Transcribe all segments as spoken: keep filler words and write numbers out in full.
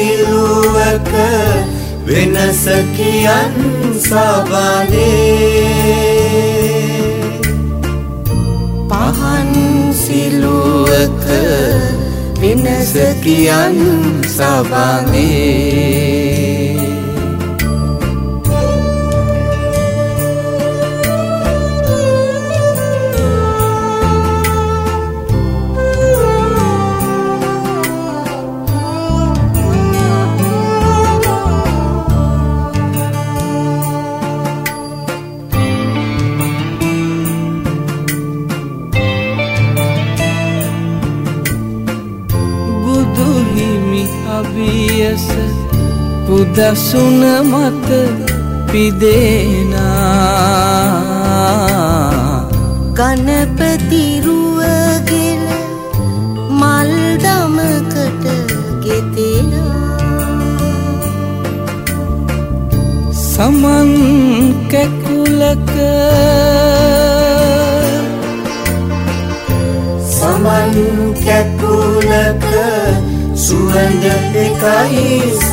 සිලුවක වෙනස කියන් සබඳේ පහන් සිලුවක වෙනස කියන් සබඳේ අභියස පුදසුන මත පිදෙනා ගණපති රුවගෙන මල් දමකට ගෙතෙනා සමන් කැකුලක සමන් කැකුලක සුවඳ එකයි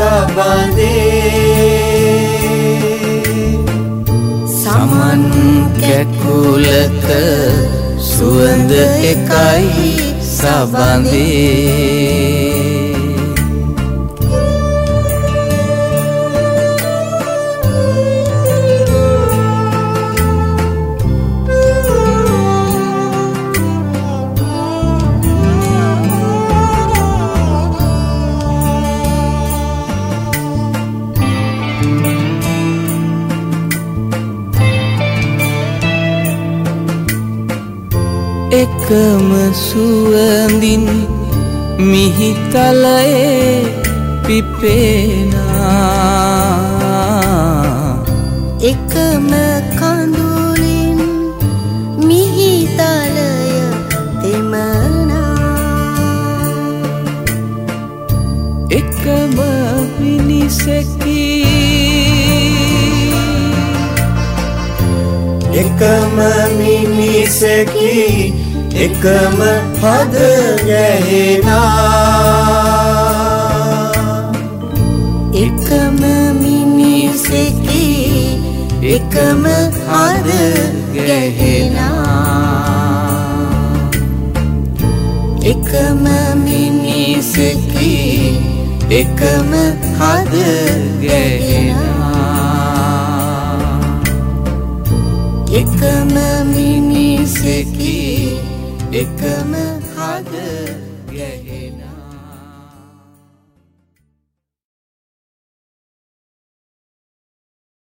සබඳේ සමන් කැකුලක සුවඳ එකයි සබඳේ එකම සුවඳින් මිහිතලයේ පිපෙනා එකම කඳුලින් මිහිතලය තෙමනා එකම මිනිසෙකි එකම මිනිසෙකි එකම හද ගැහෙනා එකම මිනිසෙකි එකම හද ගැහෙනා එකම මිනිසෙකි එකම හද ගැහෙනා එකම මිනිසෙකි එකම